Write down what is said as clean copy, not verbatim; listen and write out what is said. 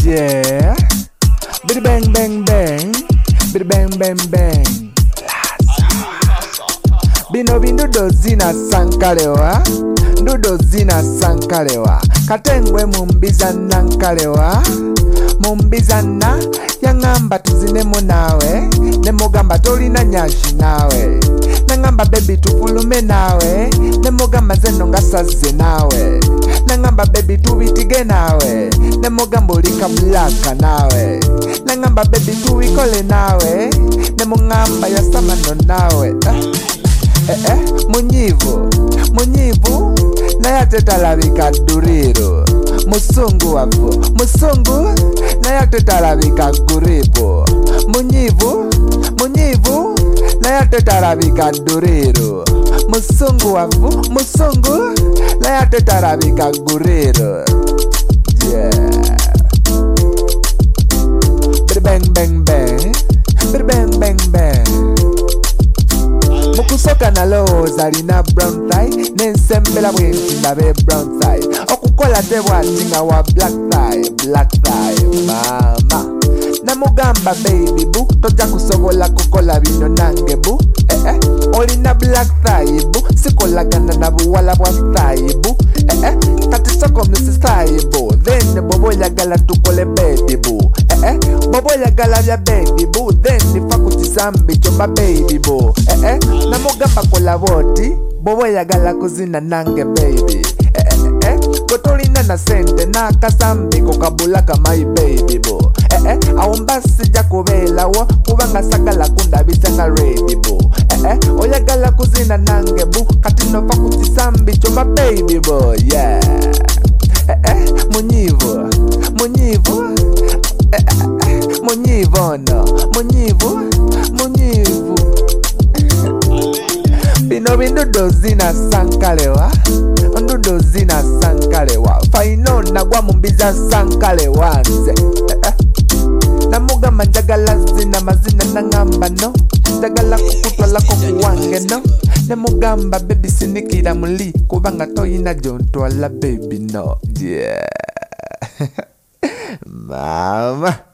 Yeah. Bidi bang bang bang. Bidi bang bang bang. Bino bindudo zina sankalewa. Ndudo zina sankalewa. Katengwe mumbizana nkalewa. Mumbizana yangamba tuzinemu nawe. Nemugamba tolina nyashi nawe. Nangamba baby tufulume nawe. Nemugamba zeno ngasaze nawe. Nangamba baby tubitige nawe. Nemugamba olika blaka nawe. Nangamba baby tuwikole nawe. Nemugamba yasamano nawe. Munyivu naye atetalabika duriro. Musungu wafu naye atetalabika guripo. Munyivu naye atetalabika duriro. Musungu wafu naye atetalabika guriro. Yeah. Bang bang bang. Bang bang bang. Mukusoka nalowooza alina brown thigh nensembera bwenti ndabe brown thigh okukola tebwati nga wa black thigh mama namugamba baby boo tojja kusobola kukola bino nange boo olina black thigh boo sikolagana na buwala bwa thigh boo kati soko mrs thigh boo then bobo oyagala tukole baby boo bobo oyagala bya baby boo then fakutisambi choba baby boo namugamba kola boti bobo oyagala kuzina nange baby kotolina na sente nakasambi kokabulaka my baby boo awumba sijja kubeerawo kubanga sagala kundabisa nga ready boo oyagala kuzina nange boo kati nofa kutisambi choba baby boo yeah munyivu bino bindudo zina sankalewa. Ndudo zina sankalewa. Faino nagwa mumbiza sankalewa nze. Namugamba njagala zina mazina nangamba no. Njagala kukutwalako kuwange no. Nemugamba baby sinikira muli kubanga toyina jontwala baby no. Yeah. Mama.